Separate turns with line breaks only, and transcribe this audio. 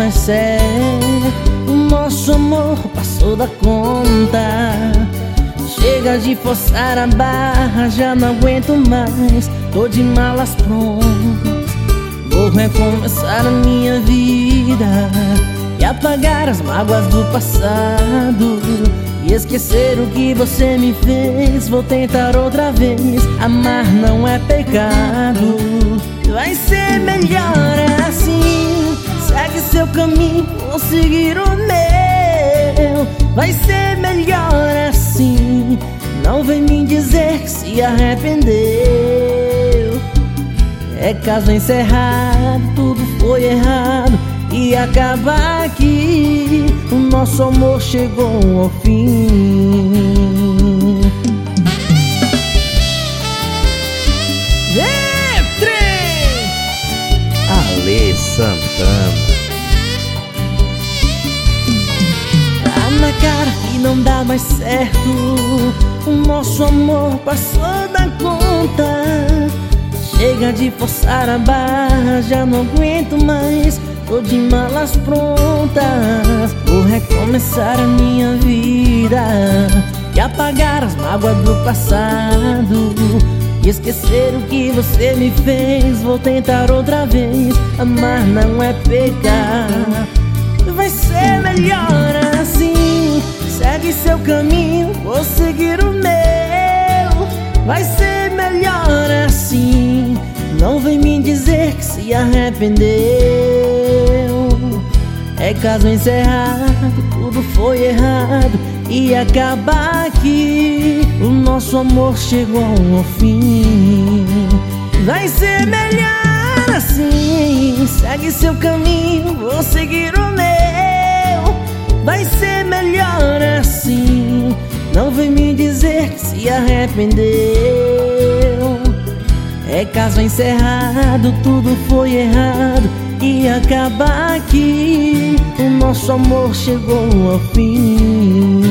mais sério. O nosso amor passou da conta. Chega de forçar a barra, já não aguento mais. Tô de malas prontas, vou recomeçar a minha vida e apagar as mágoas do passado e esquecer o que você me fez. Vou tentar outra vez. Amar não é pecado, vai ser melhor assim. Segue seu caminho, vou seguir o meu. Vai ser melhor assim. Não vem me dizer que se arrependeu. É caso encerrado, tudo foi errado e acaba aqui. O nosso amor chegou ao fim.
Alê Santana.
Tá na cara que não dá mais certo. O nosso amor passou da conta. Chega de forçar a barra, já não aguento mais. Tô de malas prontas, vou recomeçar a minha vida e apagar as mágoas do passado e esquecer o que você me fez. Vou tentar outra vez. Amar não é pecado, vai ser melhor assim. Segue seu caminho, vou seguir o meu. Vai ser melhor assim. Não vem me dizer que se arrependeu. É caso encerrado, tudo foi errado e acaba aqui. O nosso amor chegou ao fim. Vai ser melhor assim. Segue seu caminho, vou seguir o meu. Vai ser melhor assim. Não vem me dizer que se arrependeu. É caso encerrado, tudo foi errado e acaba aqui. O nosso amor chegou ao fim.